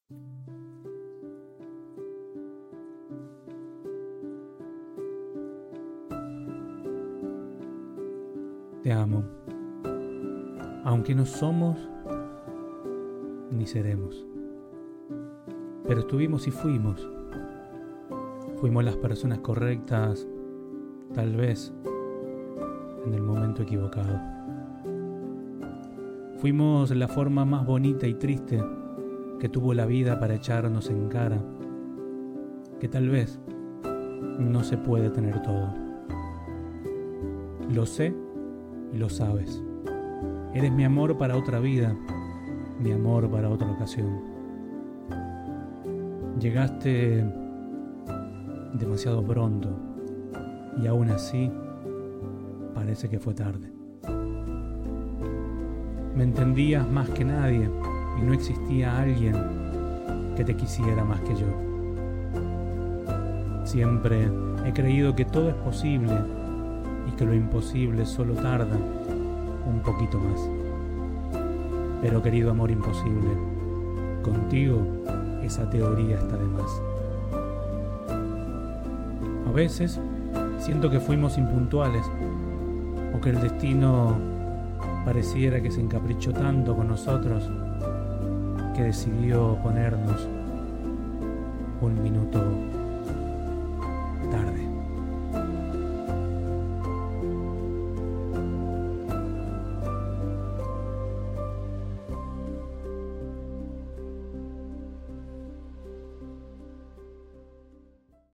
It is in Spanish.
Te amo, aunque no somos ni seremos. Pero estuvimos y fuimos. Fuimos las personas correctas, tal vez en el momento equivocado. Fuimos la forma más bonita y triste que tuvo la vida para echarnos en cara que tal vez no se puede tener todo. Lo sé y lo sabes. Eres mi amor para otra vida, mi amor para otra ocasión. Llegaste demasiado pronto y aún así parece que fue tarde. Me entendías más que nadie y no existía alguien que te quisiera más que yo. Siempre he creído que todo es posible y que lo imposible solo tarda un poquito más. Pero querido amor imposible, contigo esa teoría está de más. A veces siento que fuimos impuntuales o que el destino pareciera que se encaprichó tanto con nosotros que decidió ponernos un minuto tarde.